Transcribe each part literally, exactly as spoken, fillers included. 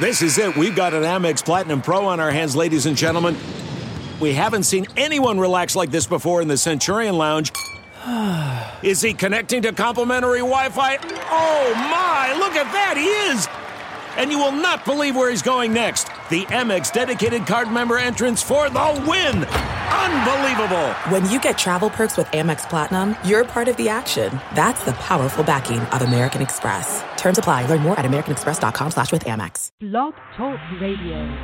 This is it. We've got an Amex Platinum Pro on our hands, ladies and gentlemen. We haven't seen anyone relax like this before in the Centurion Lounge. Is he connecting to complimentary Wi-Fi? Oh, my. Look at that. He is. And you will not believe where he's going next. The Amex dedicated card member entrance for the win. Unbelievable. When you get travel perks with Amex Platinum, you're part of the action. That's the powerful backing of American Express. Terms apply. Learn more at americanexpress.com slash with Amex. Blog Talk Radio.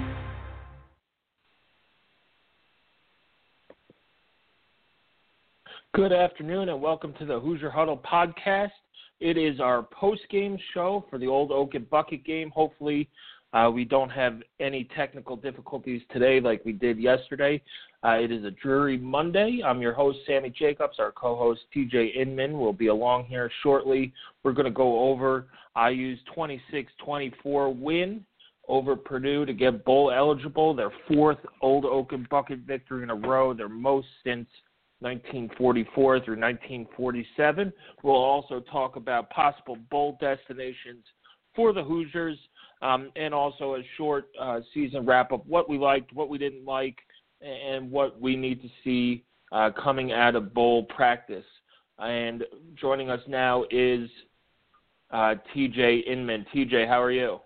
Good afternoon and welcome to the Hoosier Huddle podcast. It is our post-game show for the Old Oak and Bucket game. Hopefully uh, we don't have any technical difficulties today like we did yesterday. Uh, it is a dreary Monday. I'm your host, Sammy Jacobs. Our co-host, T J Inman, will be along here shortly. We're going to go over I U's twenty-six twenty-four win over Purdue to get bowl eligible, their fourth Old Oak and Bucket victory in a row, their most since nineteen forty-four through nineteen forty-seven. We'll also talk about possible bowl destinations for the Hoosiers um, and also a short uh, season wrap-up, what we liked, what we didn't like, and what we need to see uh, coming out of bowl practice. And joining us now is uh, T J Inman. T J, how are you?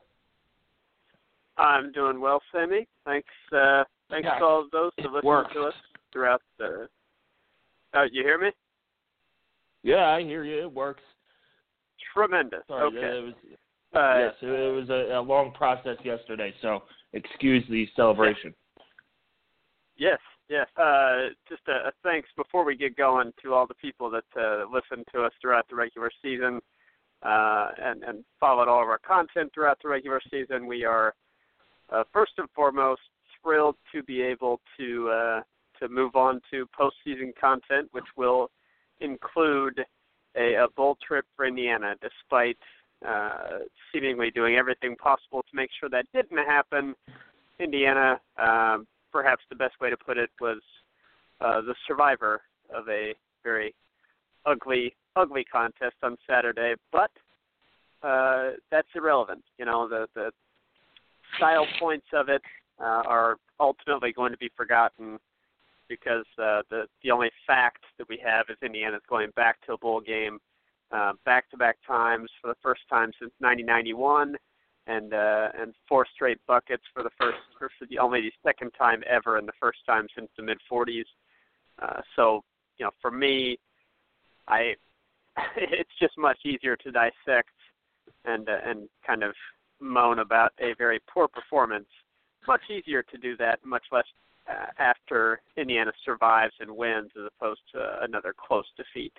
I'm doing well, Sammy. Thanks, uh, thanks yeah, to all of those who listened to us throughout the Uh, you hear me? Yeah, I hear you. It works. Tremendous. Sorry, okay. It was, uh, yes, it was a, a long process yesterday, so excuse the celebration. Yes, yes. Uh, just a, a thanks before we get going to all the people that uh, listened to us throughout the regular season uh, and, and followed all of our content throughout the regular season. We are, uh, first and foremost, thrilled to be able to uh, to move on to postseason content, which will include a, a bowl trip for Indiana, despite uh, seemingly doing everything possible to make sure that didn't happen. Indiana, um, perhaps the best way to put it, was uh, the survivor of a very ugly, ugly contest on Saturday, but uh, that's irrelevant. You know, the, the style points of it uh, are ultimately going to be forgotten, because uh, the the only fact that we have is Indiana's going back to a bowl game uh, back-to-back times for the first time since nineteen ninety-one, and uh, and four straight buckets for the first, for the only the second time ever, and the first time since the mid-forties. Uh, so, you know, for me, I it's just much easier to dissect and uh, and kind of moan about a very poor performance. Much easier to do that, much less Uh, after Indiana survives and wins as opposed to another close defeat.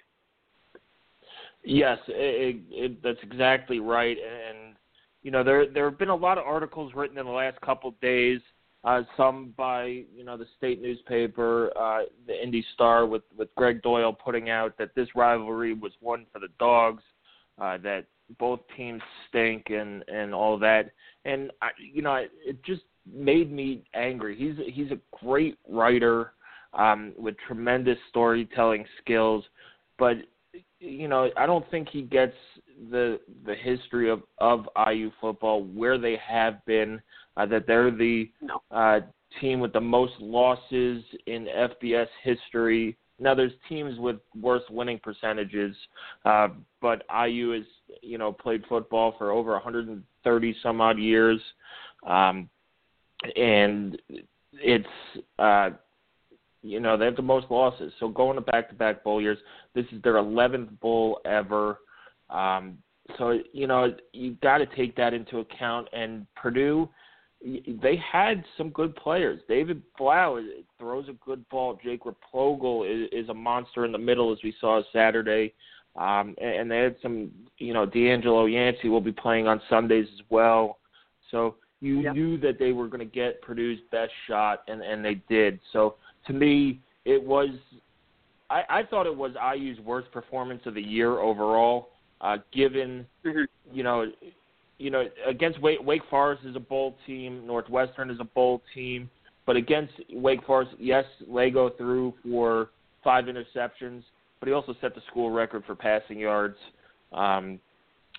Yes, it, it, that's exactly right. And, you know, there there have been a lot of articles written in the last couple of days, uh, some by, you know, the state newspaper, uh, the Indy Star, with, with Greg Doyle putting out that this rivalry was one for the dogs, uh, that both teams stink and, and all that. And, I, you know, it just made me angry. He's he's a great writer um, with tremendous storytelling skills, but you know I don't think he gets the the history of, of I U football, where they have been, uh, that they're the no. uh, team with the most losses in F B S history. Now there's teams with worse winning percentages, uh, but I U has you know played football for over one hundred thirty some odd years. Um, And it's, uh, you know, they have the most losses. So going to back-to-back bowl years, this is their eleventh bowl ever. Um, so, you know, you got to take that into account. And Purdue, they had some good players. David Blau throws a good ball. Jake Replogle is, is a monster in the middle, as we saw Saturday. Um, and they had some, you know, D'Angelo Yancey will be playing on Sundays as well. So you yep. knew that they were going to get Purdue's best shot, and, and they did. So to me, it was I, I thought it was I U's worst performance of the year overall, uh, given, mm-hmm. you know, you know, against Wake, Wake Forest is a bowl team, Northwestern is a bowl team, but against Wake Forest, yes, Lego threw for five interceptions, but he also set the school record for passing yards. Um,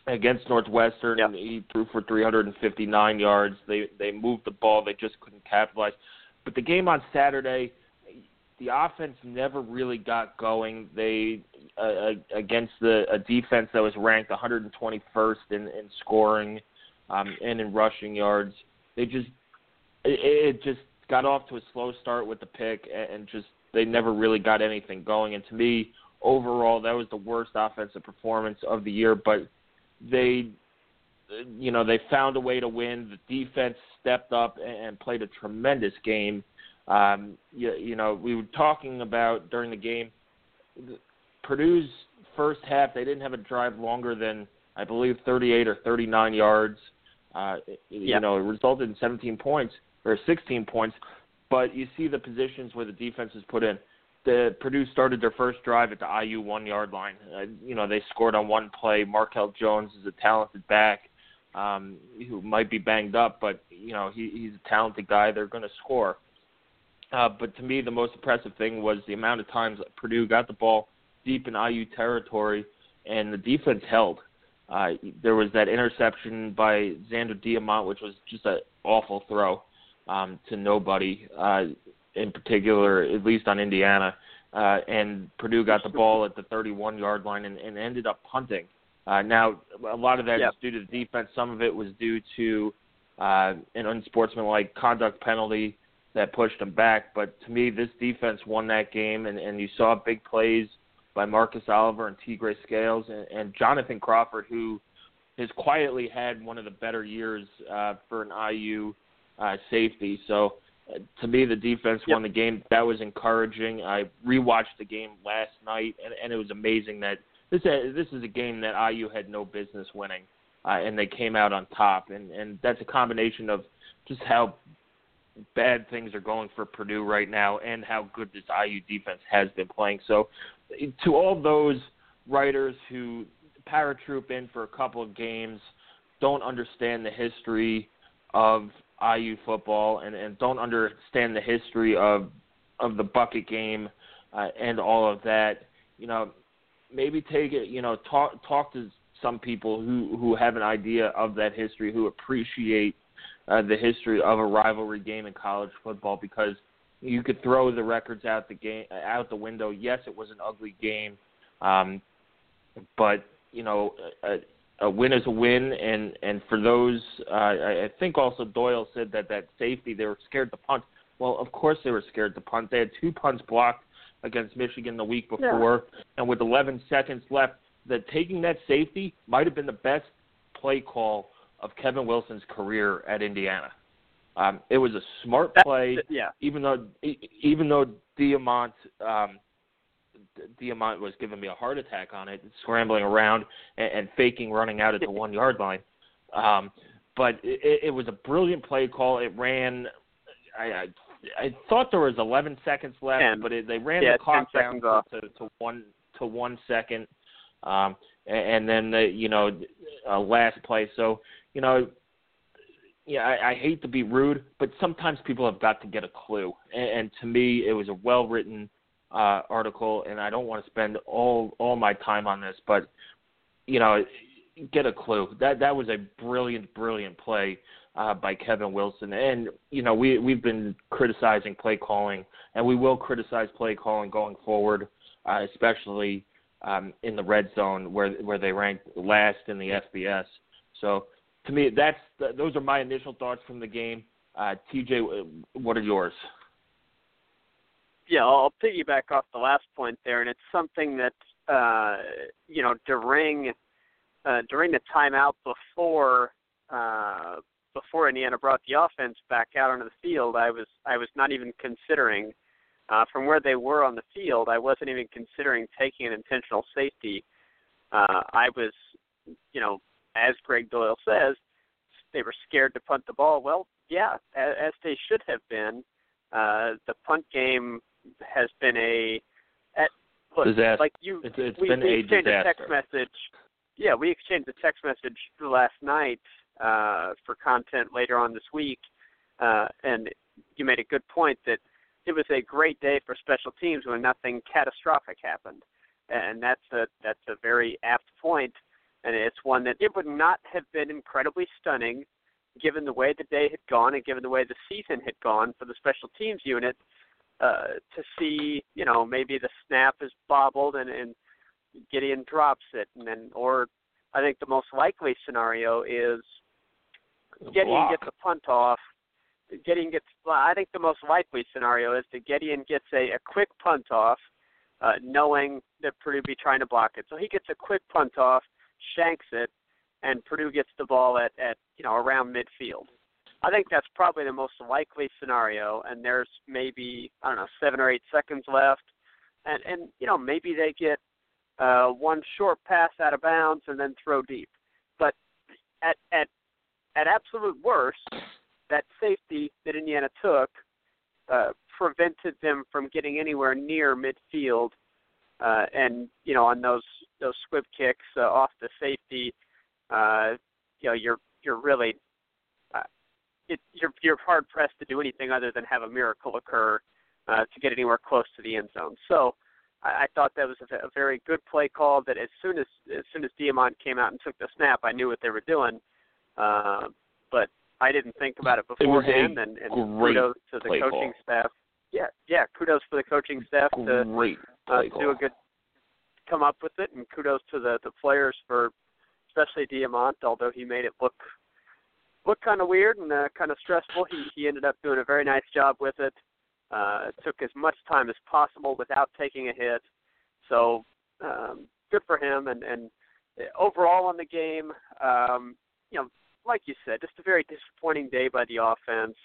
against Northwestern, yep. and he threw for three hundred fifty-nine yards. They they moved the ball. They just couldn't capitalize. But the game on Saturday, the offense never really got going. They uh, against the a defense that was ranked one hundred twenty-first in, in scoring um, and in rushing yards. They just it, it just got off to a slow start with the pick, and just they never really got anything going. And to me, overall, that was the worst offensive performance of the year. But they, you know, they found a way to win. The defense stepped up and played a tremendous game. Um, you, you know, we were talking about during the game, Purdue's first half, they didn't have a drive longer than, I believe, thirty-eight or thirty-nine yards. Uh, you yeah. know, it resulted in seventeen points or sixteen points. But you see the positions where the defense is put in. The Purdue started their first drive at the I U one-yard line. Uh, you know, they scored on one play. Markel Jones is a talented back um, who might be banged up, but, you know, he, he's a talented guy. They're going to score. Uh, but to me, the most impressive thing was the amount of times that Purdue got the ball deep in I U territory, and the defense held. Uh, there was that interception by Xander Diamant, which was just an awful throw um, to nobody, uh, in particular, at least on Indiana. Uh, and Purdue got the ball at the thirty-one-yard line and, and ended up punting. Uh, now, a lot of that yep. is due to the defense. Some of it was due to uh, an unsportsmanlike conduct penalty that pushed them back. But to me, this defense won that game, and, and you saw big plays by Marcus Oliver and Tigre Scales and, and Jonathan Crawford, who has quietly had one of the better years uh, for an I U uh, safety. So uh, to me, the defense yep. won the game. That was encouraging. I rewatched the game last night, and, and it was amazing that this uh, this is a game that I U had no business winning, uh, and they came out on top. And, and that's a combination of just how bad things are going for Purdue right now and how good this I U defense has been playing. So to all those writers who paratroop in for a couple of games, don't understand the history of I U football and, and don't understand the history of of the bucket game uh, and all of that, you know, maybe take it, you know, talk talk to some people who, who have an idea of that history, who appreciate Uh, the history of a rivalry game in college football, because you could throw the records out the game out the window. Yes, it was an ugly game, um, but you know, a, a win is a win. And and for those, uh, I, I think also Doyle said that that safety, they were scared to punt. Well, of course they were scared to punt. They had two punts blocked against Michigan the week before, yeah. and with eleven seconds left, that taking that safety might have been the best play call of Kevin Wilson's career at Indiana. Um, it was a smart play, That's, yeah. even though even though Diamant um, Diamant was giving me a heart attack on it, scrambling around and, and faking running out at the one yard line. Um, but it, it was a brilliant play call. It ran. I, I, I thought there was eleven seconds left, ten. but it, they ran yeah, the clock down to, off. to, to one to one second, um, and, and then the you know uh, last play. So. You know, yeah, I, I hate to be rude, but sometimes people have got to get a clue. And, and to me, it was a well-written uh, article, and I don't want to spend all all my time on this, but, you know, get a clue. That that was a brilliant, brilliant play uh, by Kevin Wilson. And, you know, we, we've been criticizing play calling, and we will criticize play calling going forward, uh, especially um, in the red zone where where they ranked last in the F B S. So, to me, that's those are my initial thoughts from the game. Uh, T J, what are yours? Yeah, I'll piggyback off the last point there, and it's something that uh, you know during uh, during the timeout before uh, before Indiana brought the offense back out onto the field, I was I was not even considering uh, from where they were on the field. I wasn't even considering taking an intentional safety. Uh, I was, you know. As Greg Doyle says, they were scared to punt the ball. Well, yeah, as, as they should have been. Uh, the punt game has been a at, look, disaster. Like you, it's, it's we, been we a exchanged disaster. a text message. Yeah, we exchanged a text message last night uh, for content later on this week, uh, and you made a good point that it was a great day for special teams when nothing catastrophic happened, and that's a that's a very apt point. and it's one that it would not have been incredibly stunning given the way the day had gone and given the way the season had gone for the special teams unit, uh, to see, you know, maybe the snap is bobbled and, and Gideon drops it. And then, or I think the most likely scenario is Gideon gets a punt off. Gideon gets, I think the most likely scenario is that Gideon gets a, a quick punt off, uh, knowing that Purdue be trying to block it. So he gets a quick punt off, shanks it, and Purdue gets the ball at, at you know, around midfield. I think that's probably the most likely scenario, and there's maybe, I don't know, seven or eight seconds left, and, and you know, maybe they get uh, one short pass out of bounds and then throw deep. But at at at absolute worst, that safety that Indiana took uh, prevented them from getting anywhere near midfield, uh, and you know, on those those squib kicks uh, off the safety, uh, you know, you're you're really uh, it, you're you're hard pressed to do anything other than have a miracle occur uh, to get anywhere close to the end zone. So I, I thought that was a, a very good play call. That as soon as as soon as Diamont came out and took the snap, I knew what they were doing, uh, but I didn't think about it beforehand. It and, and kudos to the coaching call. staff. Yeah, yeah, kudos to the coaching staff to Great uh, play call. do a good come up with it, and kudos to the, the players for, especially Diamont, although he made it look look kind of weird and uh, kind of stressful. He he ended up doing a very nice job with it. Uh, it took as much time as possible without taking a hit. So um, good for him. And, and overall on the game, um, you know, like you said, just a very disappointing day by the offense.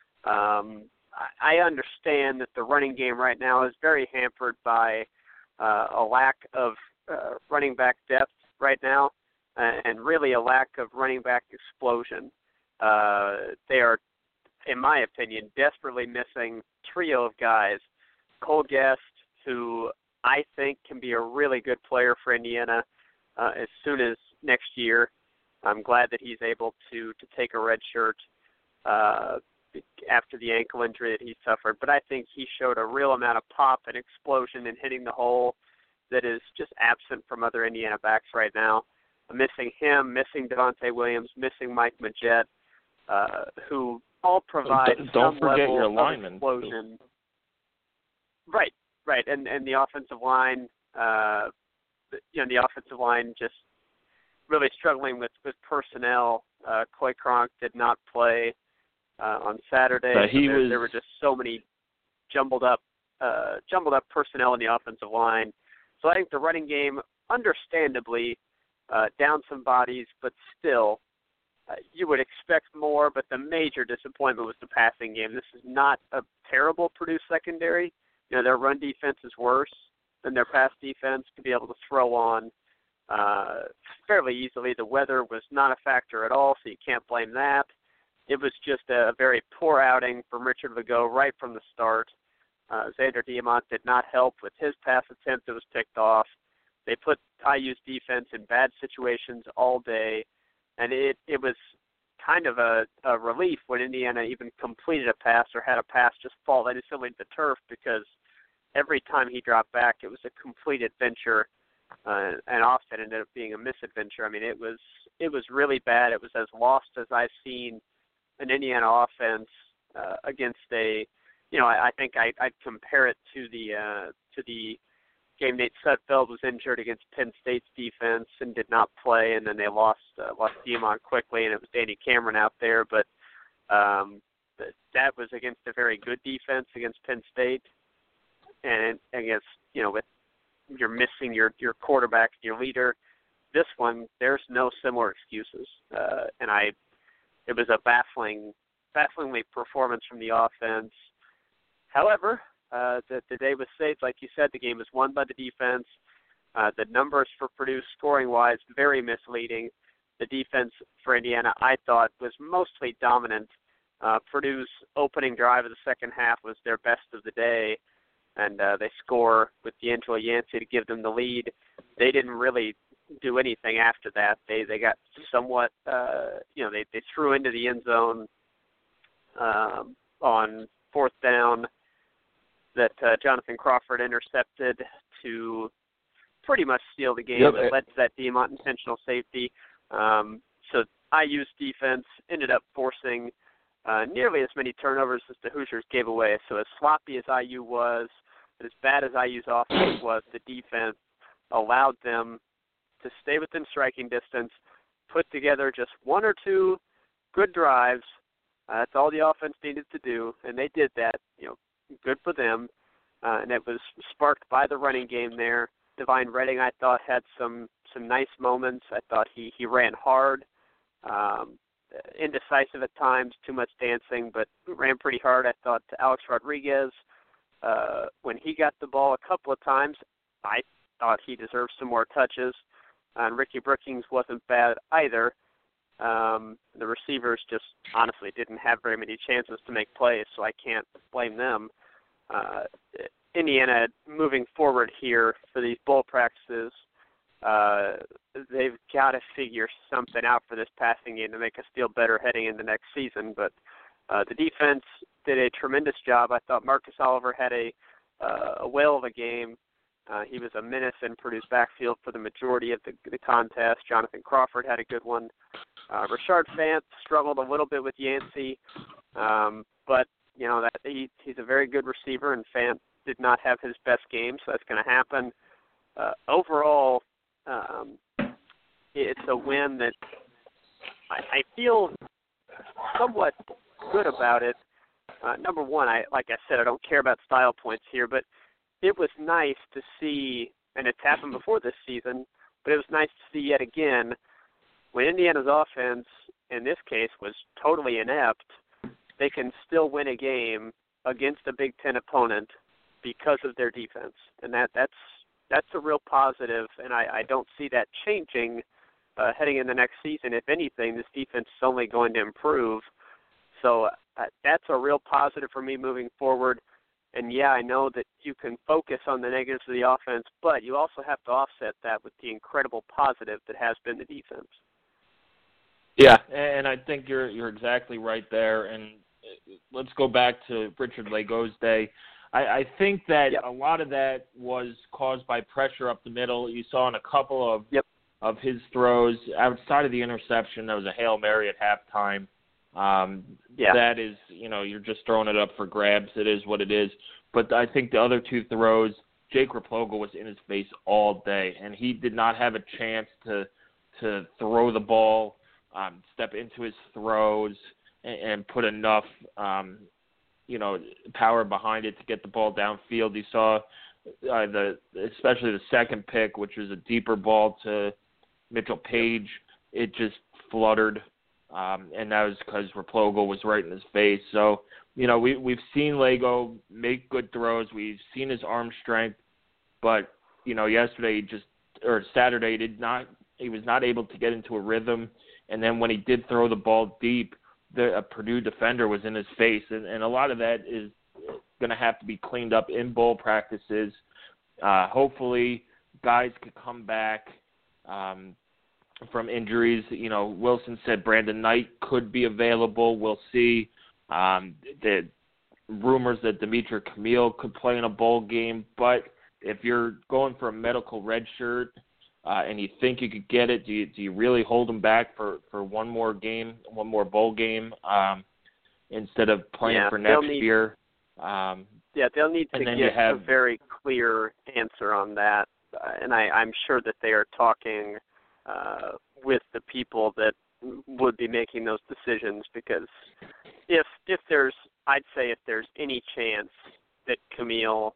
Um, I, I understand that the running game right now is very hampered by uh, a lack of uh, running back depth right now, uh, and really a lack of running back explosion. Uh, they are, in my opinion, desperately missing a trio of guys. Cole Guest, who I think can be a really good player for Indiana uh, as soon as next year. I'm glad that he's able to, to take a red shirt uh, after the ankle injury that he suffered. But I think he showed a real amount of pop and explosion in hitting the hole that is just absent from other Indiana backs right now. I'm missing him, missing Devontae Williams, missing Mike Majette, uh, who all provide don't, don't some forget level your of linemen. explosion. Right, right, and and the offensive line, uh, you know, the offensive line just really struggling with, with personnel. Uh, Coy Cronk did not play uh, on Saturday. But he so there, was... there were just so many jumbled up, uh, jumbled up personnel in the offensive line. So I think the running game, understandably, uh, down some bodies, but still, uh, you would expect more. But the major disappointment was the passing game. This is not a terrible Purdue secondary. You know, their run defense is worse than their pass defense to be able to throw on uh, fairly easily. The weather was not a factor at all, so you can't blame that. It was just a very poor outing from Richard Legault right from the start. Uh, Xander Diamont did not help with his pass attempt that was picked off. They put I U's defense in bad situations all day, and it, it was kind of a, a relief when Indiana even completed a pass or had a pass just fall innocently to the turf, because every time he dropped back, it was a complete adventure, uh, and often ended up being a misadventure. I mean, it was it was really bad. It was as lost as I've seen an Indiana offense uh, against a, you know, I, I think I, I'd compare it to the uh, to the game Nate Sudfeld was injured against Penn State's defense and did not play, and then they lost uh, lost Diamont quickly, and it was Danny Cameron out there. But um, that was against a very good defense against Penn State, and against, you know, with you're missing your your quarterback, your leader. This one, there's no similar excuses, uh, and I, it was a baffling, bafflingly performance from the offense. However, uh, the, the day was saved, like you said. The game was won by the defense. Uh, the numbers for Purdue scoring-wise, very misleading. The defense for Indiana, I thought, was mostly dominant. Uh, Purdue's opening drive of the second half was their best of the day, and uh, they score with D'Angelo Yancey to give them the lead. They didn't really do anything after that. They they got somewhat, uh, you know, they, they threw into the end zone um, on fourth down that uh, Jonathan Crawford intercepted to pretty much steal the game. Yep. It led to that Diamont intentional safety. Um, so I U's defense ended up forcing uh, nearly as many turnovers as the Hoosiers gave away. So as sloppy as I U was, as bad as I U's offense was, the defense allowed them to stay within striking distance, put together just one or two good drives. Uh, that's all the offense needed to do, and they did that. You know, good for them. Uh, and it was sparked by the running game there. Divine Redding, I thought, had some some nice moments. I thought he, he ran hard, um, indecisive at times, too much dancing, but ran pretty hard. I thought to Alex Rodriguez, uh, when he got the ball a couple of times, I thought he deserved some more touches. Uh, and Ricky Brookings wasn't bad either. Um, the receivers just honestly didn't have very many chances to make plays, so I can't blame them. Uh, Indiana, moving forward here for these bowl practices, uh, they've got to figure something out for this passing game to make us feel better heading into next season. But uh, the defense did a tremendous job. I thought Marcus Oliver had a, uh, a whale of a game. Uh, he was a menace in Purdue's backfield for the majority of the, the contest. Jonathan Crawford had a good one. Uh, Rashard Fant struggled a little bit with Yancey, um, but you know that he, he's a very good receiver, and Fant did not have his best game, so that's going to happen. Uh, overall, um, it's a win that I, I feel somewhat good about it. Uh, number one, I like I said, I don't care about style points here, but it was nice to see, and it's happened before this season, but it was nice to see yet again when Indiana's offense, in this case, was totally inept, they can still win a game against a Big Ten opponent because of their defense. And that, that's that's a real positive, and I, I don't see that changing uh, heading in the next season. If anything, this defense is only going to improve. So uh, that's a real positive for me moving forward. And, yeah, I know that you can focus on the negatives of the offense, but you also have to offset that with the incredible positive that has been the defense. Yeah, and I think you're you're exactly right there. And let's go back to Richard Legault's day. I, I think that yep. a lot of that was caused by pressure up the middle. You saw in a couple of yep. of his throws, outside of the interception, there was a Hail Mary at halftime. Um, yeah. That is, you know, you're just throwing it up for grabs. It is what it is. But I think the other two throws, Jake Raploga was in his face all day, and he did not have a chance to to throw the ball, um, step into his throws, and, and put enough, um, you know, power behind it to get the ball downfield. You saw uh, the especially the second pick, which was a deeper ball to Mitchell Page. It just fluttered. Um, and that was because Raploga was right in his face. So, you know, we, we've seen Lego make good throws. We've seen his arm strength. But, you know, yesterday he just – or Saturday he did not – he was not able to get into a rhythm. And then when he did throw the ball deep, the a Purdue defender was in his face. And, and a lot of that is going to have to be cleaned up in bowl practices. Uh, hopefully guys could come back um, – from injuries. You know, Wilson said Brandon Knight could be available. We'll see. Um, the rumors that Demetri Camille could play in a bowl game, but if you're going for a medical red shirt uh, and you think you could get it, do you, do you really hold him back for, for one more game, one more bowl game um, instead of playing yeah, for next need, year? Um, yeah, they'll need to get have, a very clear answer on that, uh, and I, I'm sure that they are talking Uh, with the people that would be making those decisions, because if if there's, I'd say if there's any chance that Camille,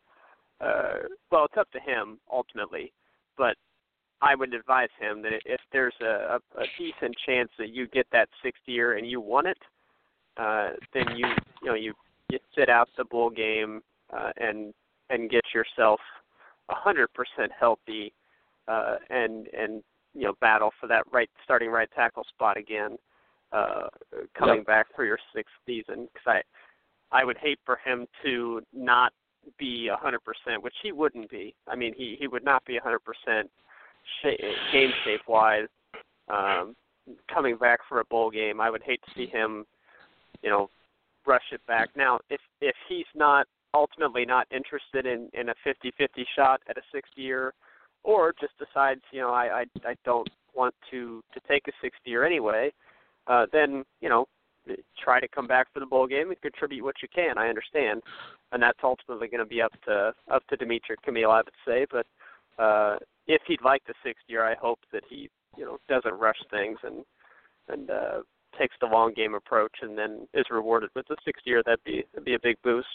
uh, well, it's up to him ultimately, but I would advise him that if there's a, a, a decent chance that you get that sixth year and you won it, uh, then you you know you, you sit out the bowl game uh, and and get yourself one hundred percent healthy uh, and and you know, battle for that right starting right tackle spot again, uh, coming yep. back for your sixth season. Because I, I would hate for him to not be one hundred percent, which he wouldn't be. I mean, he, he would not be one hundred percent sh- game shape-wise um, coming back for a bowl game. I would hate to see him, you know, rush it back. Now, if if he's not ultimately not interested in, in a fifty-fifty shot at a sixth year, or just decides, you know, I, I, I don't want to, to take a sixth year anyway, uh, then, you know, try to come back for the bowl game and contribute what you can. I understand. And that's ultimately going to be up to up to Demetric Camille, I would say. But uh, if he'd like the sixth year, I hope that he, you know, doesn't rush things and and uh, takes the long game approach and then is rewarded with the sixth year. That'd be that'd be a big boost.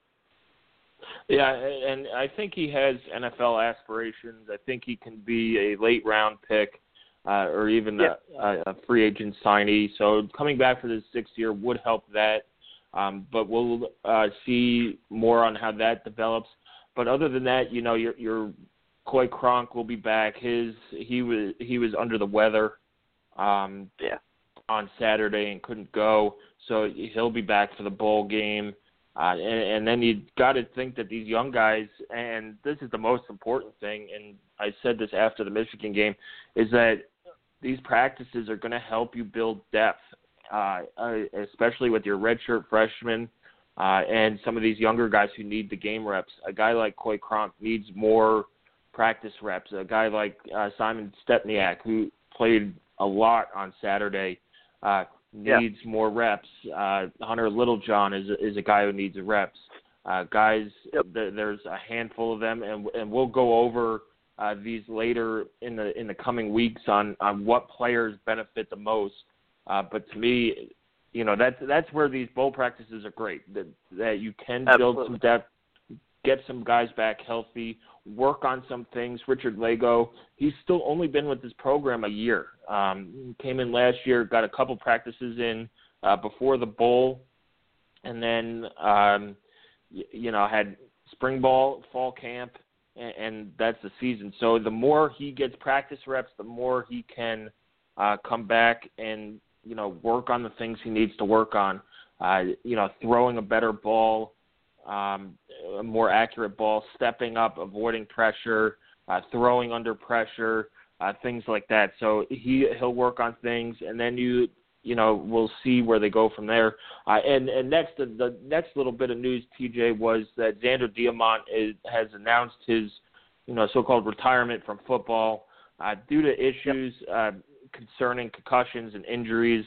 Yeah, and I think he has N F L aspirations. I think he can be a late round pick uh, or even yeah. a, a free agent signee. So coming back for the sixth year would help that. Um, but we'll uh, see more on how that develops. But other than that, you know, your your Coy Cronk will be back. His he was he was under the weather um, yeah. on Saturday and couldn't go, so he'll be back for the bowl game. Uh, and, and then you got to think that these young guys, and this is the most important thing, and I said this after the Michigan game, is that these practices are going to help you build depth. Uh, uh, especially with your redshirt freshmen uh, and some of these younger guys who need the game reps. A guy like Coy Cronk needs more practice reps. A guy like uh, Simon Stepniak, who played a lot on Saturday, uh, needs yeah. more reps. Uh, Hunter Littlejohn is is a guy who needs reps. Uh, guys, yep. th- there's a handful of them, and and we'll go over uh, these later in the in the coming weeks on on what players benefit the most. Uh, but to me, you know, that's that's where these bowl practices are great. That that you can build Absolutely. some depth, get some guys back healthy, work on some things. Richard Lago, he's still only been with this program a year. Um, came in last year, got a couple practices in uh, before the bowl, and then um, y- you know had spring ball, fall camp, and, and that's the season. So the more he gets practice reps, the more he can uh, come back and you know, work on the things he needs to work on, uh, you know, throwing a better ball, um, a more accurate ball, stepping up, avoiding pressure, uh, throwing under pressure, uh, things like that. So he, he'll work on things, and then you, you know, we'll see where they go from there. Uh, and, and next, the, the next little bit of news, T J, was that Xander Diamont is, has announced his, you know, so-called retirement from football uh, due to issues uh, concerning concussions and injuries,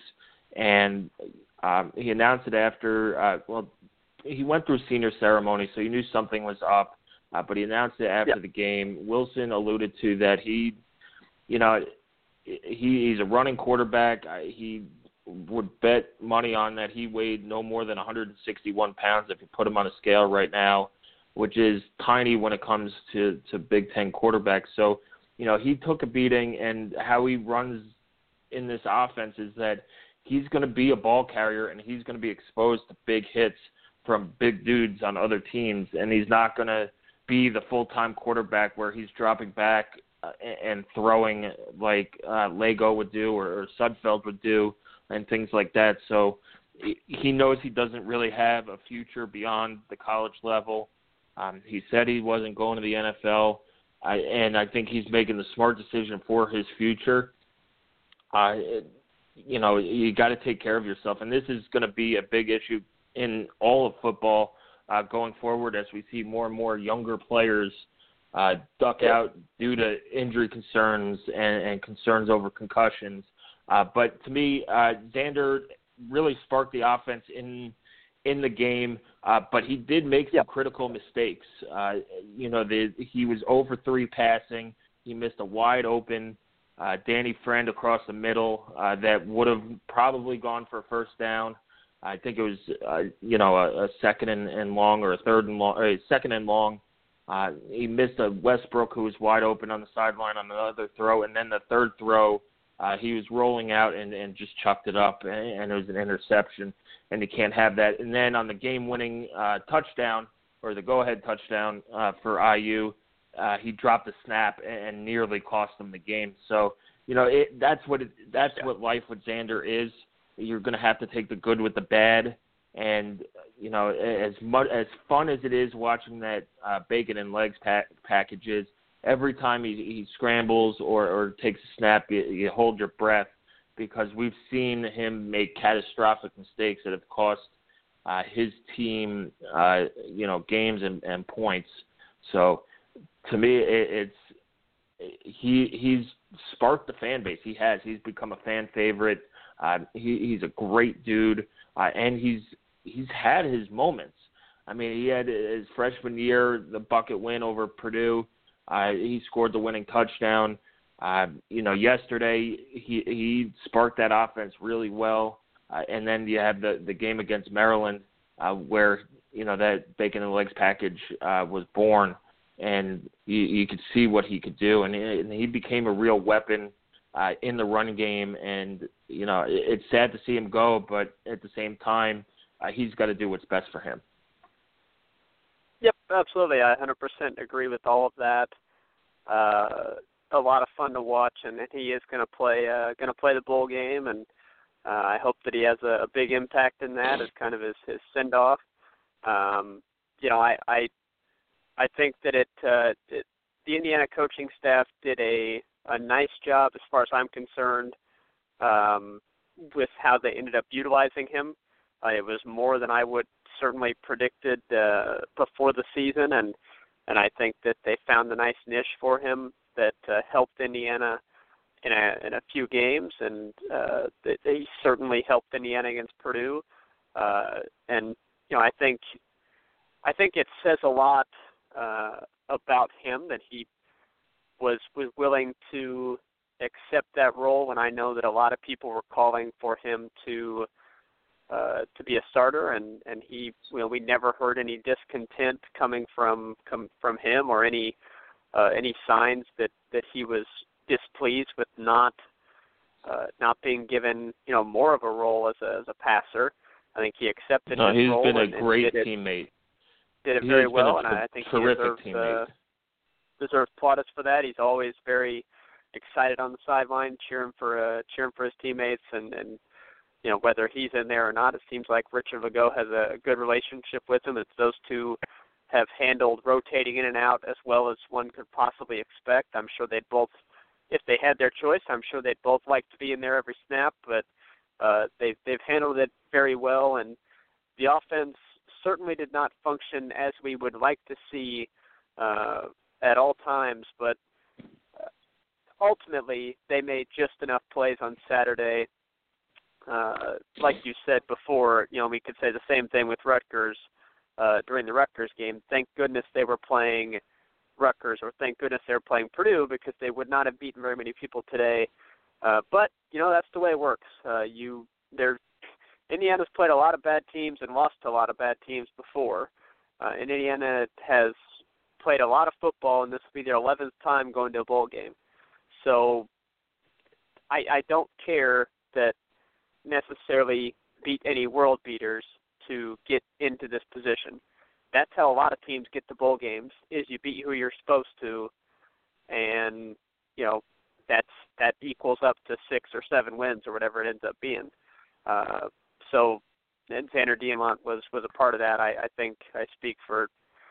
and um, he announced it after, uh, well, he went through senior ceremony, so he knew something was up, uh, but he announced it after yeah. the game. Wilson alluded to that he, you know, he, he's a running quarterback. He would bet money on that he weighed no more than one hundred sixty-one pounds if you put him on a scale right now, which is tiny when it comes to, to Big Ten quarterbacks. So, you know, he took a beating, and how he runs in this offense is that he's going to be a ball carrier, and he's going to be exposed to big hits from big dudes on other teams, and he's not going to be the full-time quarterback where he's dropping back uh, and throwing like uh, Lago would do or, or Sudfeld would do and things like that. So he knows he doesn't really have a future beyond the college level. Um, he said he wasn't going to the N F L. I, and I think he's making the smart decision for his future. Uh, it, you know, you got to take care of yourself, and this is going to be a big issue in all of football uh, going forward as we see more and more younger players uh, duck out due to injury concerns and, and concerns over concussions. Uh, but to me, uh, Xander really sparked the offense in in the game, uh, but he did make some yep. critical mistakes. Uh, you know, the, he was zero for three passing. He missed a wide open uh, Danny Friend across the middle uh, that would have probably gone for a first down. I think it was, uh, you know, a, a second and, and long or a third and long, or a second and long. Uh, he missed a Westbrook who was wide open on the sideline on another throw, and then the third throw, uh, he was rolling out and, and just chucked it up, and, and it was an interception. And you can't have that. And then on the game-winning uh, touchdown, or the go-ahead touchdown uh, for I U, uh, he dropped the snap and, and nearly cost them the game. So, you know, it, that's what it, that's yeah. what life with Xander is. You're going to have to take the good with the bad. And, you know, as much as fun as it is watching that uh, bacon and legs pa- packages, every time he, he scrambles or, or takes a snap, you, you hold your breath, because we've seen him make catastrophic mistakes that have cost uh, his team, uh, you know, games and, and points. So, to me, it, it's he he's sparked the fan base. He has. He's become a fan favorite. Uh, he, he's a great dude, uh, and he's he's had his moments. I mean, he had his freshman year, the bucket win over Purdue. Uh, he scored the winning touchdown. Uh, you know, yesterday he he sparked that offense really well. Uh, and then you have the, the game against Maryland uh, where, you know, that bacon and legs package uh, was born. And you, you could see what he could do. And, and he became a real weapon uh, in the run game. And, you know, it, it's sad to see him go, but at the same time, uh, he's got to do what's best for him. Yep, absolutely. I one hundred percent agree with all of that. Uh, a lot of fun to watch, and he is going to play uh, going to play the bowl game, and uh, I hope that he has a, a big impact in that as kind of his, his send off. Um, you know, I, I I think that it, uh, it the Indiana coaching staff did a a nice job as far as I'm concerned um, with how they ended up utilizing him. Uh, it was more than I would certainly predicted uh, before the season, and and I think that they found a nice niche for him that uh, helped Indiana in a in a few games, and uh, they, they certainly helped Indiana against Purdue. Uh, and you know, I think I think it says a lot uh, about him that he was was willing to accept that role, and I know that a lot of people were calling for him to. Uh, to be a starter, and, and he, you know, we never heard any discontent coming from come, from him or any uh, any signs that, that he was displeased with not uh, not being given, you know, more of a role as a as a passer. I think he accepted no, his he's role. He's been a and, great and did teammate. It, did it he's very well, been a and I think terrific he deserves, teammate. Uh, deserves plaudits for that. He's always very excited on the sideline, cheering for uh, cheering for his teammates, and, and you know, whether he's in there or not, it seems like Richard Legault has a good relationship with him. It's those two have handled rotating in and out as well as one could possibly expect. I'm sure they'd both, if they had their choice, I'm sure they'd both like to be in there every snap, but uh, they've, they've handled it very well, and the offense certainly did not function as we would like to see uh, at all times, but ultimately they made just enough plays on Saturday. Uh, like you said before, you know, we could say the same thing with Rutgers uh, during the Rutgers game. Thank goodness they were playing Rutgers, or thank goodness they were playing Purdue, because they would not have beaten very many people today. Uh, but, you know, that's the way it works. Uh, you, there, Indiana's played a lot of bad teams and lost to a lot of bad teams before. Uh, and Indiana has played a lot of football, and this will be their eleventh time going to a bowl game. So I, I don't care that necessarily beat any world beaters to get into this position. That's how a lot of teams get to bowl games, is you beat who you're supposed to, and you know that's that equals up to six or seven wins or whatever it ends up being. Uh, so, and Xander Diamont was, was a part of that. I, I think I speak for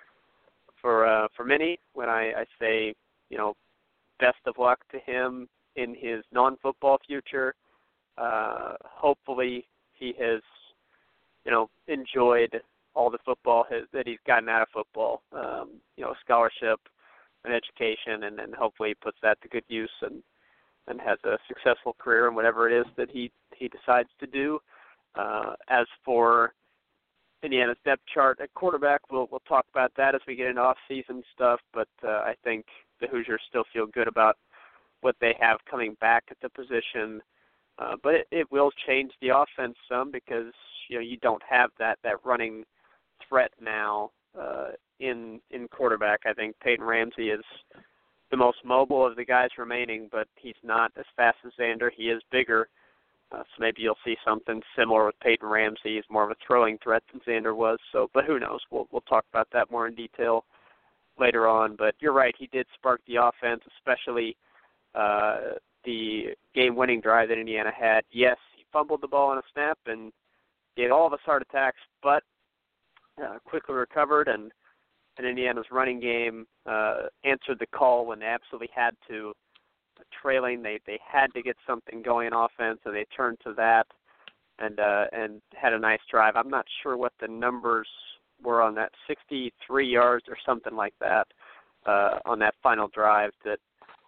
for uh, for many when I, I say, you know, best of luck to him in his non-football future. Uh, hopefully he has, you know, enjoyed all the football has, that he's gotten out of football, um, you know, scholarship and education, and then hopefully he puts that to good use and, and has a successful career in whatever it is that he, he decides to do. Uh, as for Indiana's depth chart at quarterback, we'll, we'll talk about that as we get into off-season stuff, but uh, I think the Hoosiers still feel good about what they have coming back at the position. Uh, but it, it will change the offense some, because you know you don't have that, that running threat now uh, in in quarterback. I think Peyton Ramsey is the most mobile of the guys remaining, but he's not as fast as Xander. He is bigger, uh, so maybe you'll see something similar with Peyton Ramsey. He's more of a throwing threat than Xander was. So, but who knows? We'll we'll talk about that more in detail later on. But you're right, he did spark the offense, especially Uh, the game-winning drive that Indiana had. Yes, he fumbled the ball on a snap and gave all of us heart attacks, but uh, quickly recovered, and, and Indiana's running game uh, answered the call when they absolutely had to. Trailing, they, they had to get something going in offense, and they turned to that and uh, and had a nice drive. I'm not sure what the numbers were on that, sixty-three yards or something like that uh, on that final drive that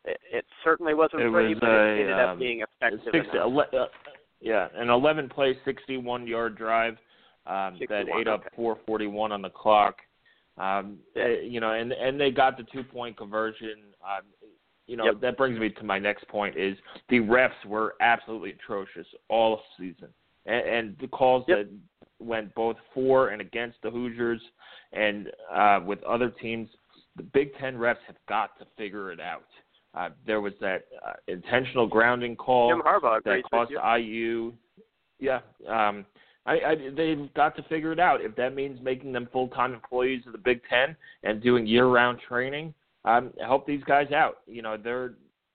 It, it certainly wasn't it pretty, was, but it ended uh, up being effective six, enough. ele- uh, yeah, an eleven-play, sixty-one-yard drive um, that ate up okay. four forty-one on the clock. Um, Yeah. You know, and and they got the two-point conversion. Um, you know, Yep. that brings me to my next point: is the refs were absolutely atrocious all season, and, and the calls Yep. that went both for and against the Hoosiers, and uh, with other teams, the Big Ten refs have got to figure it out. Uh, there was that uh, intentional grounding call Jim Harbaugh that agrees cost with you. I U. Yeah, um, I, I, they've got to figure it out. If that means making them full-time employees of the Big Ten and doing year-round training, um, help these guys out. You know, they're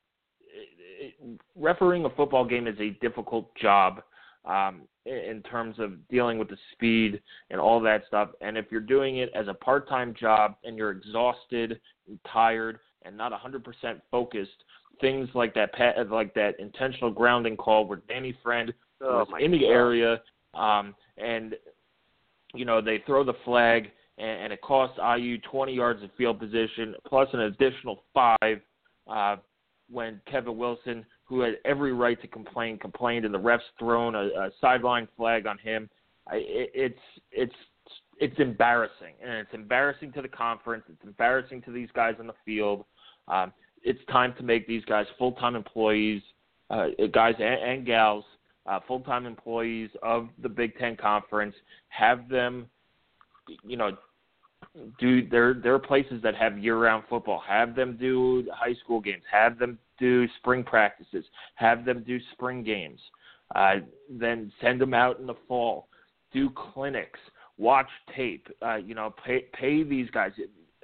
it, it, refereeing a football game is a difficult job um, in, in terms of dealing with the speed and all that stuff. And if you're doing it as a part-time job and you're exhausted and tired and not one hundred percent focused, things like that, like that intentional grounding call where Danny Friend Oh, was my in the God. area, um, and you know they throw the flag, and, and it costs I U twenty yards of field position plus an additional five uh, when Kevin Wilson, who had every right to complain, complained, and the refs thrown a, a sideline flag on him. I, it, it's it's it's embarrassing, and it's embarrassing to the conference. It's embarrassing to these guys on the field. Um, it's time to make these guys full-time employees, uh, guys and, and gals. Uh, full-time employees of the Big Ten Conference, have them, you know, do there. There are places that have year-round football. Have them do high school games. Have them do spring practices. Have them do spring games. Uh, then send them out in the fall. Do clinics. Watch tape. Uh, you know, pay pay these guys.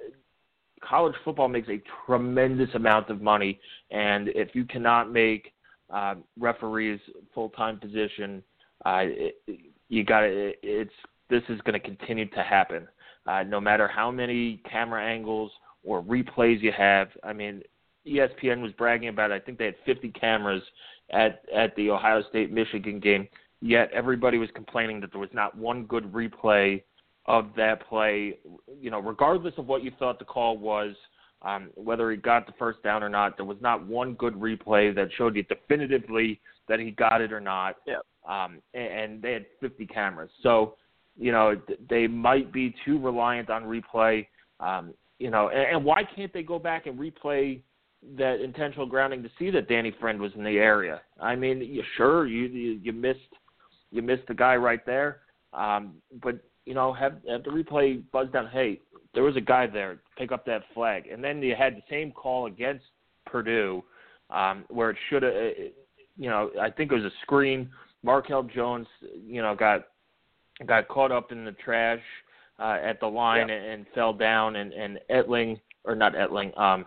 College football makes a tremendous amount of money, and if you cannot make Uh, referees full-time position, uh, it, you got it, it's this is going to continue to happen, uh, no matter how many camera angles or replays you have. I mean, E S P N was bragging about it. I think they had fifty cameras at at the Ohio State Michigan game. Yet everybody was complaining that there was not one good replay of that play. You know, regardless of what you thought the call was. Um, whether he got the first down or not, there was not one good replay that showed you definitively that he got it or not. Yep. Um, and, and they had fifty cameras. So, you know, they might be too reliant on replay. Um, you know, and, and why can't they go back and replay that intentional grounding to see that Danny Friend was in the area? I mean, you, sure, you, you you missed you missed the guy right there, um, but you know, have, have the replay buzz down. Hey, there was a guy there. Pick up that flag. And then you had the same call against Purdue um, where it should have, you know, I think it was a screen. Markel Jones, you know, got got caught up in the trash uh, at the line yep. and, and fell down. And, and Etling, or not Etling, um,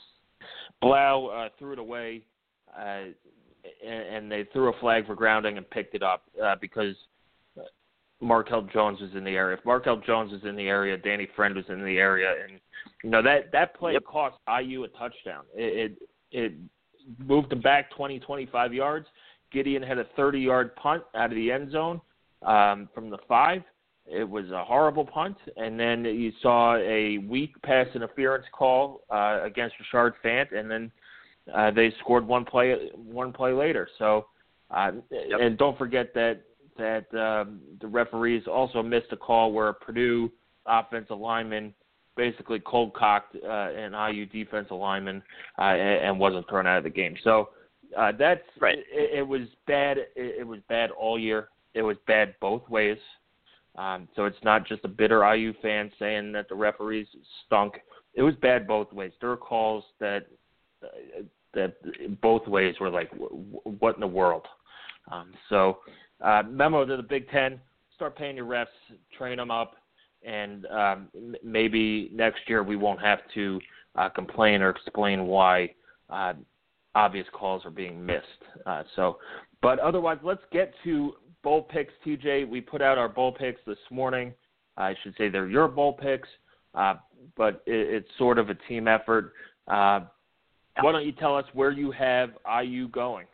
Blau uh, threw it away. Uh, and, and they threw a flag for grounding and picked it up uh, because Markel Jones was in the area. If Markel Jones was in the area, Danny Friend was in the area, and you know that that play yep. cost I U a touchdown. It, it it moved them back twenty, twenty-five yards. Gideon had a thirty-yard punt out of the end zone um, from the five. It was a horrible punt, and then you saw a weak pass interference call uh, against Rashard Fant, and then uh, they scored one play one play later. So, uh, yep. and don't forget that. that um, the referees also missed a call where a Purdue offensive lineman basically cold-cocked uh, an I U defensive lineman uh, and, and wasn't thrown out of the game. So uh, that's right. it, it was bad. It, it was bad all year. It was bad both ways. Um, so it's not just a bitter I U fan saying that the referees stunk. It was bad both ways. There were calls that uh, that both ways were like, what in the world? Um, so. Uh, memo to the Big Ten, start paying your refs, train them up, and um, m- maybe next year we won't have to uh, complain or explain why uh, obvious calls are being missed. Uh, so, but otherwise, let's get to bowl picks, T J. We put out our bowl picks this morning. I should say they're your bowl picks, uh, but it, it's sort of a team effort. Uh, why don't you tell us where you have I U going?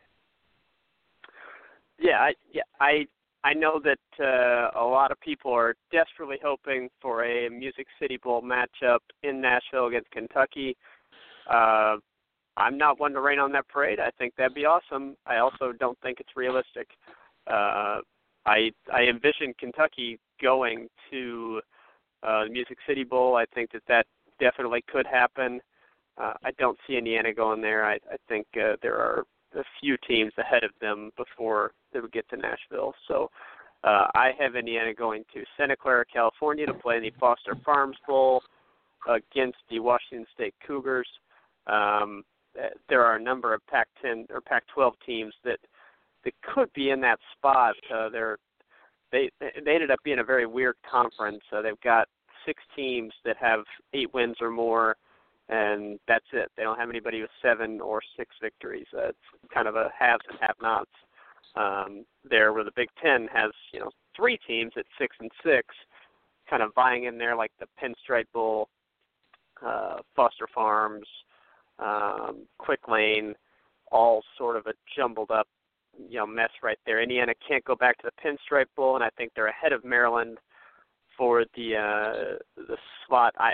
Yeah, I, yeah, I I know that uh, a lot of people are desperately hoping for a Music City Bowl matchup in Nashville against Kentucky. Uh, I'm not one to rain on that parade. I think that'd be awesome. I also don't think it's realistic. Uh, I I envision Kentucky going to uh, the Music City Bowl. I think that that definitely could happen. Uh, I don't see Indiana going there. I, I think uh, there are a few teams ahead of them before they would get to Nashville. So uh, I have Indiana going to Santa Clara, California to play in the Foster Farms Bowl against the Washington State Cougars. Um, there are a number of Pac ten or Pac twelve teams that that could be in that spot. Uh, they're they they ended up being a very weird conference. Uh, they've got six teams that have eight wins or more, and that's it. They don't have anybody with seven or six victories. Uh, it's kind of a haves and have-nots. Um, there, where the Big Ten has you know three teams at six and six, kind of vying in there, like the Pinstripe Bowl, uh, Foster Farms, um, Quick Lane, all sort of a jumbled up, you know, mess right there. Indiana can't go back to the Pinstripe Bowl, and I think they're ahead of Maryland for the uh, the slot. I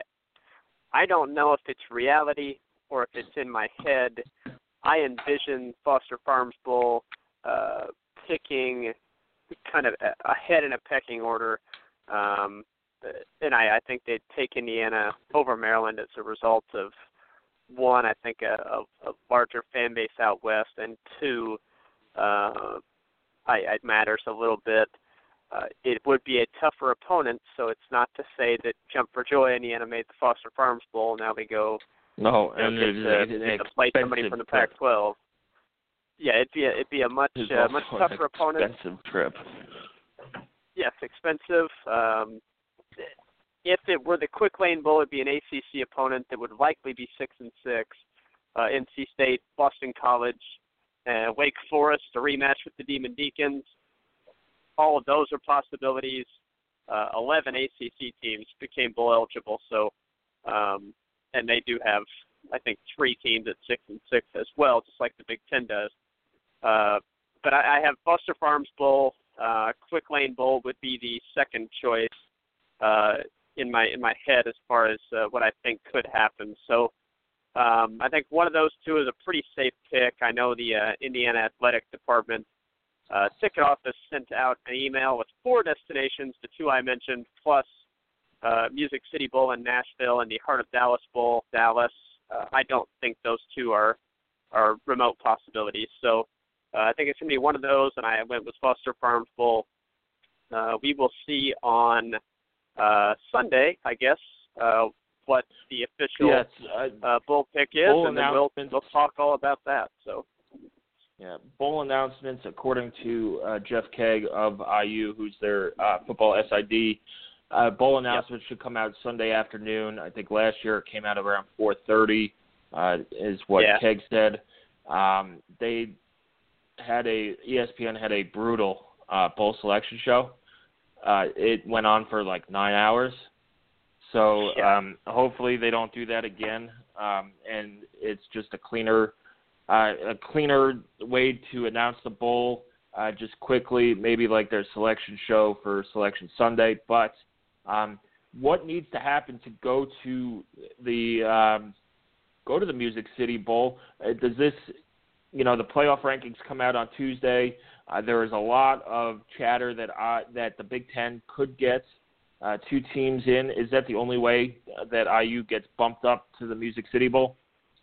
I don't know if it's reality or if it's in my head. I envision Foster Farms Bowl uh, picking kind of ahead in a pecking order, um, and I, I think they'd take Indiana over Maryland as a result of, one, I think a, a, a larger fan base out west, and two, uh, I, it matters a little bit. Uh, it would be a tougher opponent, so it's not to say that Jump for Joy Indiana made the Foster Farms Bowl. Now we go, no, you know, and get it's, to, it's get to play somebody from the Pac twelve. Yeah, it'd be a, it'd be a much uh, much tougher opponent. Expensive trip. Yes, expensive. Um, if it were the Quick Lane Bowl, it'd be an A C C opponent that would likely be six and six. Uh, N C State, Boston College, uh, Wake Forest, a rematch with the Demon Deacons. All of those are possibilities. Uh, Eleven A C C teams became bowl eligible, so um, and they do have, I think, three teams at six and six as well, just like the Big Ten does. Uh, but I, I have Foster Farms Bowl. Uh, Quick Lane Bowl would be the second choice uh, in my in my head as far as uh, what I think could happen. So um, I think one of those two is a pretty safe pick. I know the uh, Indiana Athletic Department uh, ticket office sent out an email with four destinations, the two I mentioned, plus uh, Music City Bowl in Nashville and the Heart of Dallas Bowl, Dallas. Uh, I don't think those two are are remote possibilities. So uh, I think it's going to be one of those, and I went with Foster Farms Bowl. Uh, we will see on uh, Sunday, I guess, uh, what the official yes, uh, uh, bowl pick is, bowl and then we'll, we'll talk all about that. So, yeah, bowl announcements according to uh, Jeff Kegg of I U, who's their uh, football S I D. Uh, bowl announcements yep. should come out Sunday afternoon. I think last year it came out around four thirty, uh, is what yeah. Kegg said. Um, they had a E S P N had a brutal uh, bowl selection show. Uh, it went on for like nine hours. So yeah. um, hopefully they don't do that again, um, and it's just a cleaner, uh, a cleaner way to announce the bowl. Uh, just quickly, maybe like their selection show for Selection Sunday. But um, what needs to happen to go to the um, go to the Music City Bowl? Uh, does this, you know, the playoff rankings come out on Tuesday? Uh, there is a lot of chatter that uh, that the Big Ten could get uh, two teams in. Is that the only way that I U gets bumped up to the Music City Bowl?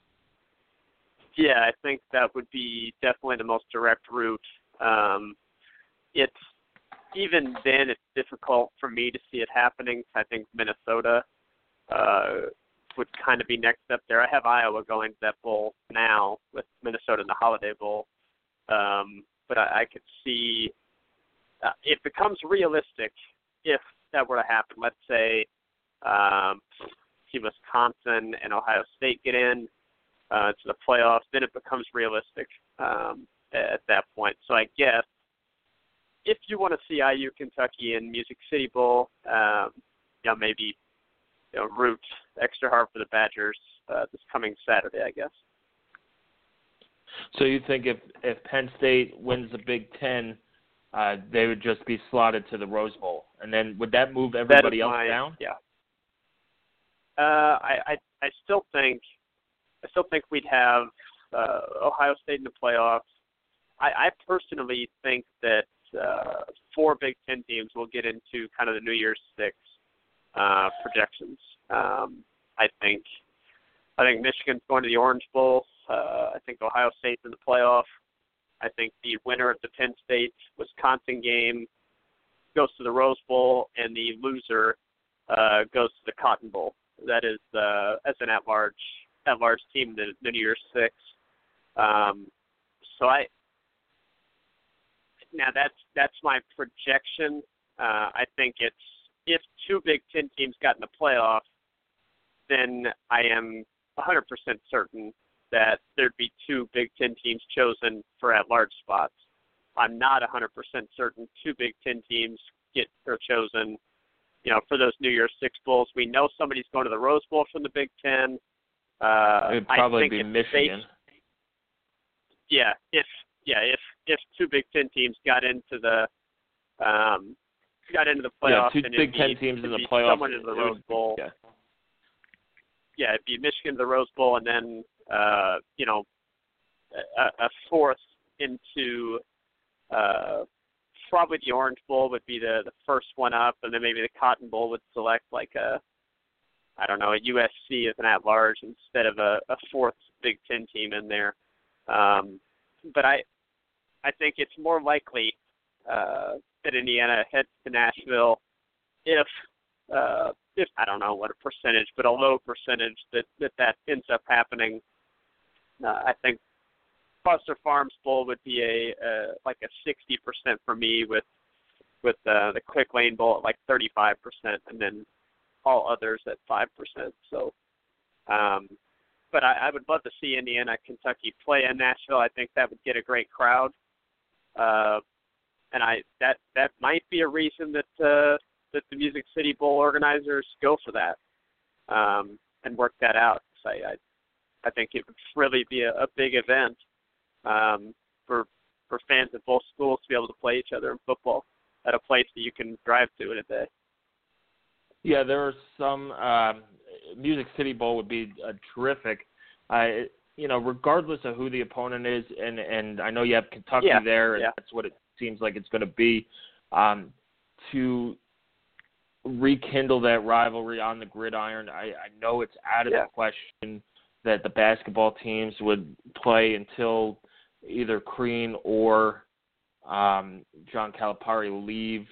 Yeah, I think that would be definitely the most direct route. Um, it's even then it's difficult for me to see it happening. I think Minnesota uh, would kind of be next up there. I have Iowa going to that bowl now with Minnesota in the Holiday Bowl, um, but I, I could see uh, it becomes realistic if that were to happen. Let's say um, see Wisconsin and Ohio State get in uh, to the playoffs, then it becomes realistic. Um, at that point. So I guess if you want to see I U Kentucky in Music City Bowl, um, you know, maybe you know, root extra hard for the Badgers uh, this coming Saturday, I guess. So you think if, if Penn State wins the Big Ten, uh, they would just be slotted to the Rose Bowl, and then would that move everybody that else my, down? Yeah. Uh, I, I I still think I still think we'd have uh, Ohio State in the playoffs. I, I personally think that uh, four Big Ten teams will get into kind of the New Year's Six uh, projections. Um, I think I think Michigan's going to the Orange Bowl. Uh, I think Ohio State's in the playoff. I think the winner of the Penn State-Wisconsin game goes to the Rose Bowl, and the loser uh, goes to the Cotton Bowl. That is uh, as an at-large at-large team, the, the New Year's Six. Um, so I now that's that's my projection. Uh, I think it's if two Big Ten teams got in the playoff, then I am one hundred percent certain that there'd be two Big Ten teams chosen for at-large spots. I'm not one hundred percent certain two Big Ten teams get are chosen, you know, for those New Year's Six bowls. We know somebody's going to the Rose Bowl from the Big Ten. Uh, It'd probably I think be if Michigan. They, yeah, if yeah if if two Big Ten teams got into the um, got into the playoffs, yeah, two and Big be, Ten teams in the be playoffs. Someone in the Rose Bowl. Yeah. Yeah, it'd be Michigan, the Rose Bowl, and then uh, you know a, a fourth into uh, probably the Orange Bowl would be the, the first one up, and then maybe the Cotton Bowl would select like a I don't know a U S C as an at-large instead of a, a fourth Big Ten team in there. Um, but I I think it's more likely uh, that Indiana heads to Nashville if. Uh, if I don't know what a percentage, but a low percentage that that, that ends up happening. Uh, I think Foster Farms Bowl would be a uh, like a sixty percent for me, with with uh, the Quick Lane Bowl at like thirty-five percent, and then all others at five percent. So, um, but I, I would love to see Indiana, Kentucky play in Nashville. I think that would get a great crowd, uh, and I that that might be a reason that. Uh, that the Music City Bowl organizers go for that um, and work that out. So I, I, I think it would really be a, a big event um, for for fans of both schools to be able to play each other in football at a place that you can drive to in a day. Yeah, there are some um, Music City Bowl would be uh, terrific. I, you know, regardless of who the opponent is, and and I know you have Kentucky yeah, there, and yeah. that's what it seems like it's going to be. Um, to rekindle that rivalry on the gridiron. I, I know it's out of yeah. the question that the basketball teams would play until either Crean or um, John Calipari leave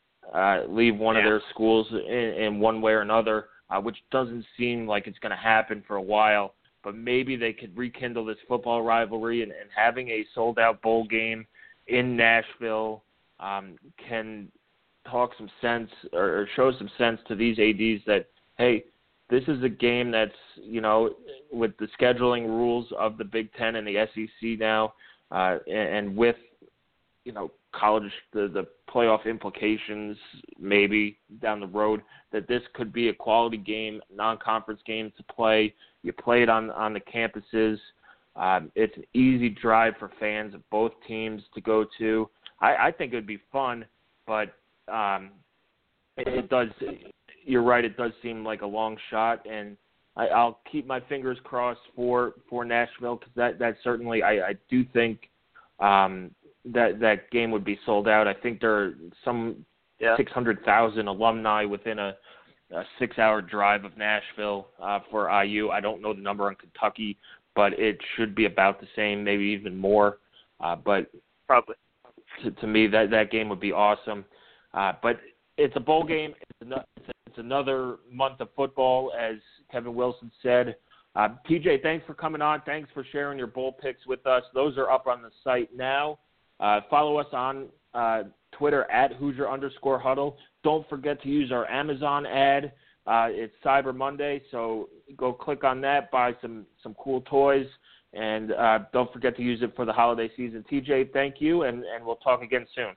uh, leave one yeah. of their schools in, in one way or another, uh, which doesn't seem like it's going to happen for a while. But maybe they could rekindle this football rivalry, and, and having a sold-out bowl game in Nashville um, can talk some sense or show some sense to these A Ds that, hey, this is a game that's, you know, with the scheduling rules of the Big Ten and the S E C now, uh, and, and with, you know, college, the, the playoff implications maybe down the road, that this could be a quality game, non-conference game to play. You play it on, on the campuses. Um, it's an easy drive for fans of both teams to go to. I, I think it would be fun, but Um, it, it does. You're right. It does seem like a long shot, and I, I'll keep my fingers crossed for, for Nashville, because that, that certainly I, I do think um, that that game would be sold out. I think there are some yeah. six hundred thousand alumni within a, a six-hour drive of Nashville uh, for I U. I don't know the number on Kentucky, but it should be about the same, maybe even more. Uh, but probably to, to me, that that game would be awesome. Uh, but it's a bowl game. It's, an, it's another month of football, as Kevin Wilson said. Uh, T J, thanks for coming on. Thanks for sharing your bowl picks with us. Those are up on the site now. Uh, follow us on uh, Twitter at Hoosier underscore huddle. Don't forget to use our Amazon ad. Uh, it's Cyber Monday, so go click on that, buy some, some cool toys, and uh, don't forget to use it for the holiday season. T J, thank you, and, and we'll talk again soon.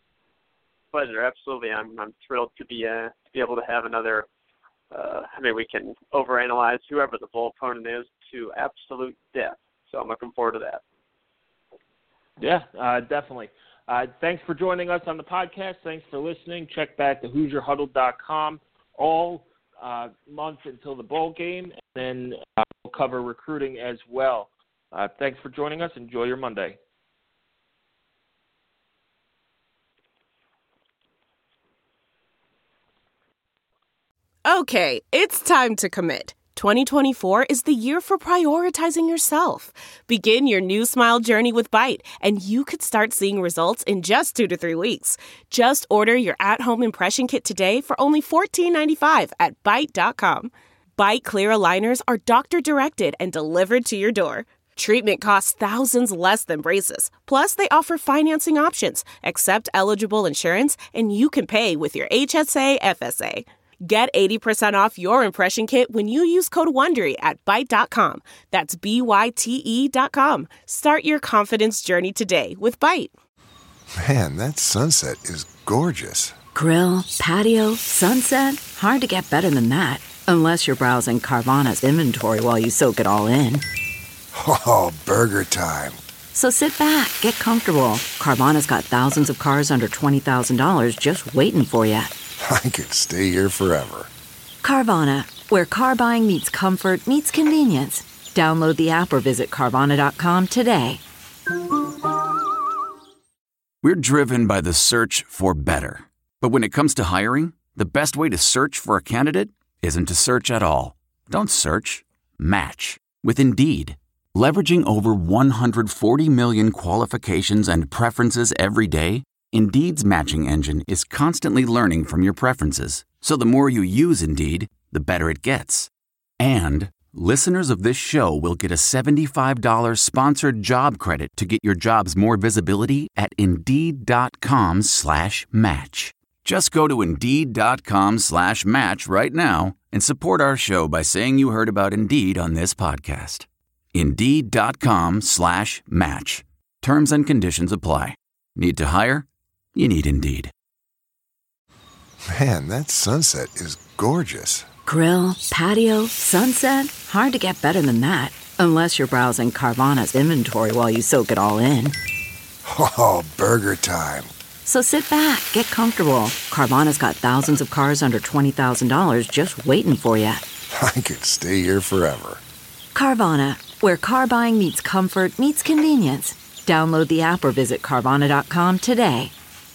Pleasure, absolutely. I'm I'm thrilled to be uh, to be able to have another. Uh, I mean, we can overanalyze whoever the bowl opponent is to absolute death. So I'm looking forward to that. Yeah, uh, definitely. Uh, thanks for joining us on the podcast. Thanks for listening. Check back to Hoosier Huddle dot com all uh, month until the bowl game, and then uh, we'll cover recruiting as well. Uh, thanks for joining us. Enjoy your Monday. Okay, it's time to commit. twenty twenty-four is the year for prioritizing yourself. Begin your new smile journey with Byte, and you could start seeing results in just two to three weeks. Just order your at-home impression kit today for only fourteen ninety-five at byte dot com. Byte clear aligners are doctor-directed and delivered to your door. Treatment costs thousands less than braces. Plus, they offer financing options, accept eligible insurance, and you can pay with your H S A F S A. Get eighty percent off your impression kit when you use code WONDERY at byte dot com. That's B Y T E dot com. Start your confidence journey today with Byte. Man, that sunset is gorgeous. Grill, patio, sunset. Hard to get better than that. Unless you're browsing Carvana's inventory while you soak it all in. Oh, burger time. So sit back, get comfortable. Carvana's got thousands of cars under twenty thousand dollars just waiting for you. I could stay here forever. Carvana, where car buying meets comfort, meets convenience. Download the app or visit Carvana dot com today. We're driven by the search for better. But when it comes to hiring, the best way to search for a candidate isn't to search at all. Don't search, match with Indeed. Leveraging over one hundred forty million qualifications and preferences every day, Indeed's matching engine is constantly learning from your preferences. So the more you use Indeed, the better it gets. And listeners of this show will get a seventy-five dollars sponsored job credit to get your jobs more visibility at Indeed.com slash match. Just go to Indeed.com slash match right now and support our show by saying you heard about Indeed on this podcast. Indeed.com slash match. Terms and conditions apply. Need to hire? You need Indeed. Man, that sunset is gorgeous. Grill, patio, sunset. Hard to get better than that. Unless you're browsing Carvana's inventory while you soak it all in. Oh, burger time. So sit back, get comfortable. Carvana's got thousands of cars under twenty thousand dollars just waiting for you. I could stay here forever. Carvana, where car buying meets comfort, meets convenience. Download the app or visit Carvana dot com today.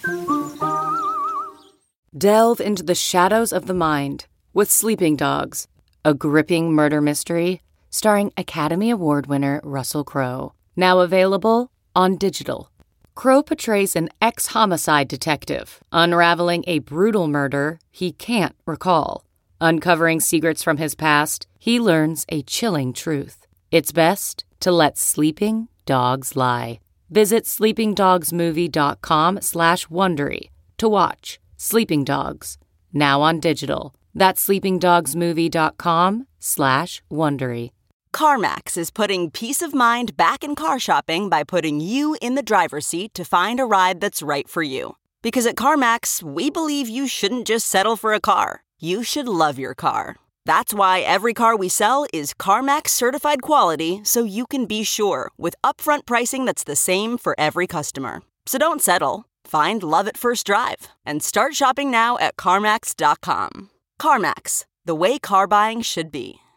Delve into the shadows of the mind with Sleeping Dogs, a gripping murder mystery starring Academy Award winner Russell Crowe. Now available on digital. Crowe portrays an ex-homicide detective unraveling a brutal murder he can't recall. Uncovering secrets from his past, he learns a chilling truth. It's best to let sleeping dogs lie. Visit sleepingdogsmovie.com slash Wondery to watch Sleeping Dogs, now on digital. That's sleepingdogsmovie.com slash Wondery. CarMax is putting peace of mind back in car shopping by putting you in the driver's seat to find a ride that's right for you. Because at CarMax, we believe you shouldn't just settle for a car. You should love your car. That's why every car we sell is CarMax certified quality, so you can be sure with upfront pricing that's the same for every customer. So don't settle. Find love at first drive and start shopping now at CarMax dot com. CarMax, the way car buying should be.